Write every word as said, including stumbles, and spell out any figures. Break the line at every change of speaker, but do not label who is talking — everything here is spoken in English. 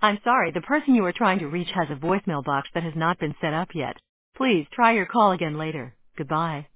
I'm sorry, the person you are trying to reach has a voicemail box that has not been set up yet. Please try your call again later. Goodbye.